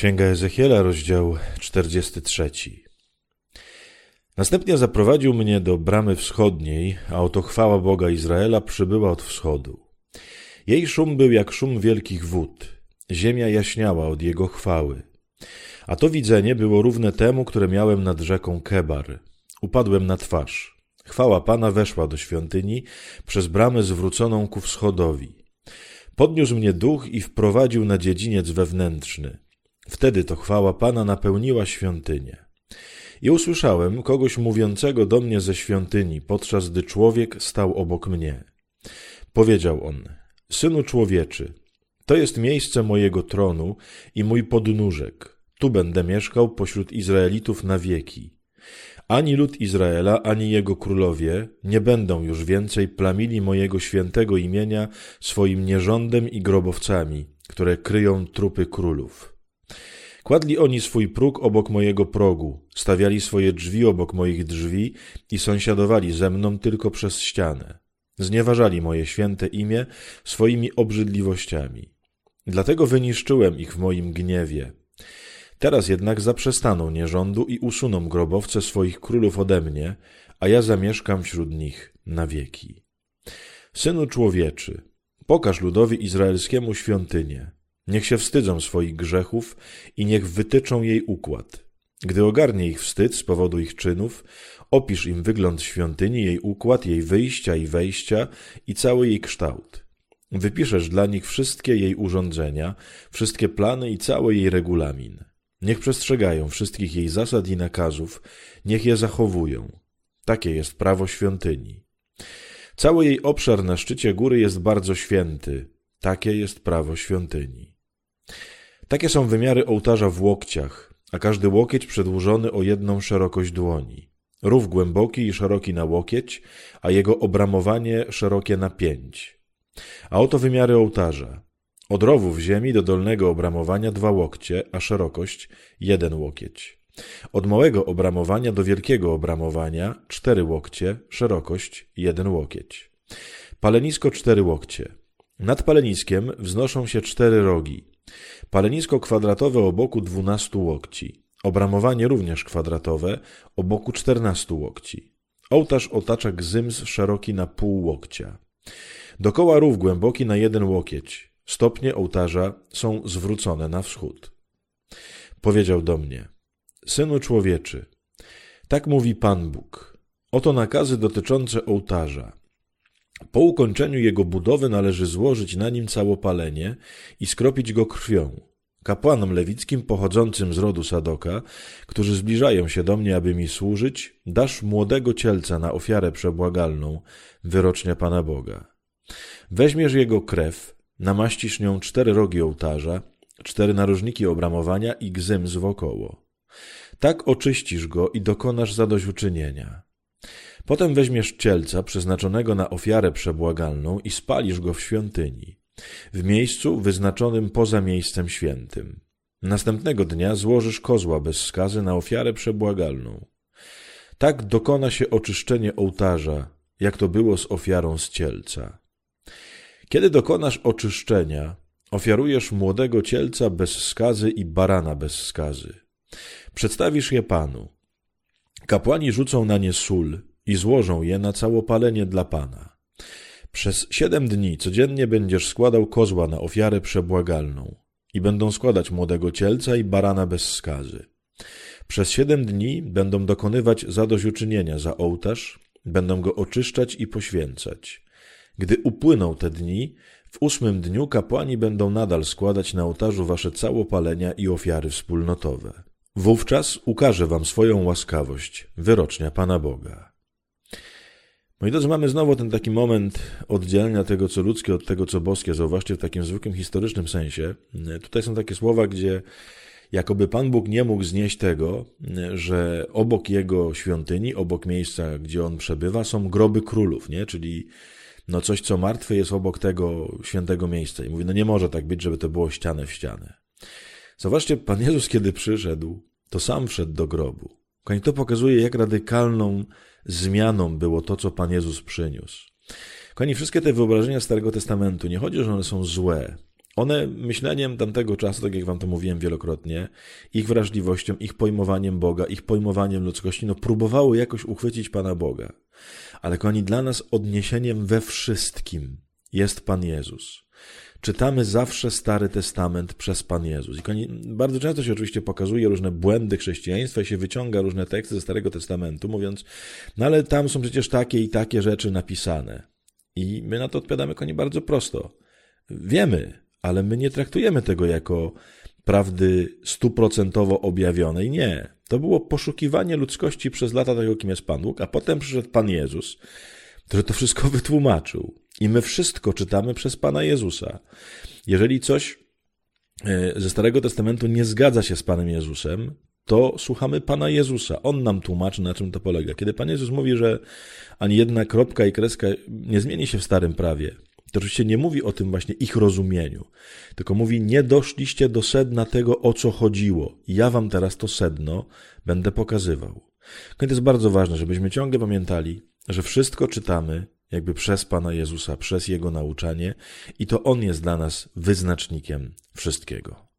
Księga Ezechiela, rozdział 43. Następnie zaprowadził mnie do bramy wschodniej, a oto chwała Boga Izraela przybyła od wschodu. Jej szum był jak szum wielkich wód, ziemia jaśniała od jego chwały. A to widzenie było równe temu, które miałem nad rzeką Kebar. Upadłem na twarz. Chwała Pana weszła do świątyni przez bramę zwróconą ku wschodowi. Podniósł mnie duch i wprowadził na dziedziniec wewnętrzny. Wtedy to chwała Pana napełniła świątynię. I usłyszałem kogoś mówiącego do mnie ze świątyni, podczas gdy człowiek stał obok mnie. Powiedział on: Synu człowieczy, to jest miejsce mojego tronu i mój podnóżek. Tu będę mieszkał pośród Izraelitów na wieki. Ani lud Izraela, ani jego królowie nie będą już więcej plamili mojego świętego imienia swoim nierządem i grobowcami, które kryją trupy królów. Kładli oni swój próg obok mojego progu, stawiali swoje drzwi obok moich drzwi i sąsiadowali ze mną tylko przez ścianę. Znieważali moje święte imię swoimi obrzydliwościami. Dlatego wyniszczyłem ich w moim gniewie. Teraz jednak zaprzestaną nierządu i usuną grobowce swoich królów ode mnie, a ja zamieszkam wśród nich na wieki. Synu człowieczy, pokaż ludowi izraelskiemu świątynię. Niech się wstydzą swoich grzechów i niech wytyczą jej układ. Gdy ogarnie ich wstyd z powodu ich czynów, opisz im wygląd świątyni, jej układ, jej wyjścia i wejścia i cały jej kształt. Wypiszesz dla nich wszystkie jej urządzenia, wszystkie plany i cały jej regulamin. Niech przestrzegają wszystkich jej zasad i nakazów, niech je zachowują. Takie jest prawo świątyni. Cały jej obszar na szczycie góry jest bardzo święty. Takie jest prawo świątyni. Takie są wymiary ołtarza w łokciach, a każdy łokieć przedłużony o 1 szerokość dłoni. Rów głęboki i szeroki na łokieć, a jego obramowanie szerokie na 5. A oto wymiary ołtarza. Od rowu w ziemi do dolnego obramowania 2 łokcie, a szerokość 1 łokieć. Od małego obramowania do wielkiego obramowania 4 łokcie, szerokość 1 łokieć. Palenisko 4 łokcie. Nad paleniskiem wznoszą się 4 rogi. Palenisko kwadratowe o boku 12 łokci. Obramowanie również kwadratowe o boku 14 łokci. Ołtarz otacza gzyms szeroki na pół łokcia. Dokoła rów głęboki na 1 łokieć. Stopnie ołtarza są zwrócone na wschód. Powiedział do mnie: Synu człowieczy, tak mówi Pan Bóg. Oto nakazy dotyczące ołtarza. Po ukończeniu jego budowy należy złożyć na nim całopalenie i skropić go krwią. Kapłanom lewickim pochodzącym z rodu Sadoka, którzy zbliżają się do mnie, aby mi służyć, dasz młodego cielca na ofiarę przebłagalną, wyrocznia Pana Boga. Weźmiesz jego krew, namaścisz nią 4 rogi ołtarza, 4 narożniki obramowania i gzyms wokoło. Tak oczyścisz go i dokonasz zadośćuczynienia. Potem weźmiesz cielca przeznaczonego na ofiarę przebłagalną i spalisz go w świątyni, w miejscu wyznaczonym poza miejscem świętym. Następnego dnia złożysz kozła bez skazy na ofiarę przebłagalną. Tak dokona się oczyszczenie ołtarza, jak to było z ofiarą z cielca. Kiedy dokonasz oczyszczenia, ofiarujesz młodego cielca bez skazy i barana bez skazy. Przedstawisz je Panu. Kapłani rzucą na nie sól i złożą je na całopalenie dla Pana. Przez 7 dni codziennie będziesz składał kozła na ofiarę przebłagalną i będą składać młodego cielca i barana bez skazy. Przez 7 dni będą dokonywać zadośćuczynienia za ołtarz, będą go oczyszczać i poświęcać. Gdy upłyną te dni, w 8 dniu kapłani będą nadal składać na ołtarzu wasze całopalenia i ofiary wspólnotowe. Wówczas ukaże wam swoją łaskawość, wyrocznia Pana Boga. Moi drodzy, mamy znowu ten taki moment oddzielenia tego, co ludzkie, od tego, co boskie. Zauważcie, w takim zwykłym historycznym sensie. Tutaj są takie słowa, gdzie jakoby Pan Bóg nie mógł znieść tego, że obok Jego świątyni, obok miejsca, gdzie On przebywa, są groby królów, nie? Czyli coś, co martwe, jest obok tego świętego miejsca. I mówi, nie może tak być, żeby to było ścianę w ścianę. Zauważcie, Pan Jezus, kiedy przyszedł, to sam wszedł do grobu. To pokazuje, jak radykalną zmianą było to, co Pan Jezus przyniósł. Kochani, wszystkie te wyobrażenia Starego Testamentu, nie chodzi, że one są złe, One myśleniem tamtego czasu, tak jak wam to mówiłem wielokrotnie, ich wrażliwością, ich pojmowaniem Boga, ich pojmowaniem ludzkości, próbowały jakoś uchwycić Pana Boga. Ale kochani, dla nas odniesieniem we wszystkim jest Pan Jezus. Czytamy zawsze Stary Testament przez Pan Jezus. I kochani, bardzo często się oczywiście pokazuje różne błędy chrześcijaństwa i się wyciąga różne teksty ze Starego Testamentu, mówiąc, ale tam są przecież takie i takie rzeczy napisane. I my na to odpowiadamy, kochani, bardzo prosto. Wiemy, ale my nie traktujemy tego jako prawdy 100% objawionej. Nie. To było poszukiwanie ludzkości przez lata tego, kim jest Pan Bóg, a potem przyszedł Pan Jezus, który to wszystko wytłumaczył. I my wszystko czytamy przez Pana Jezusa. Jeżeli coś ze Starego Testamentu nie zgadza się z Panem Jezusem, to słuchamy Pana Jezusa. On nam tłumaczy, na czym to polega. Kiedy Pan Jezus mówi, że ani jedna kropka i kreska nie zmieni się w Starym Prawie, to oczywiście nie mówi o tym właśnie ich rozumieniu, tylko mówi, nie doszliście do sedna tego, o co chodziło. I ja wam teraz to sedno będę pokazywał. To jest bardzo ważne, żebyśmy ciągle pamiętali, że wszystko czytamy jakby przez Pana Jezusa, przez Jego nauczanie i to On jest dla nas wyznacznikiem wszystkiego.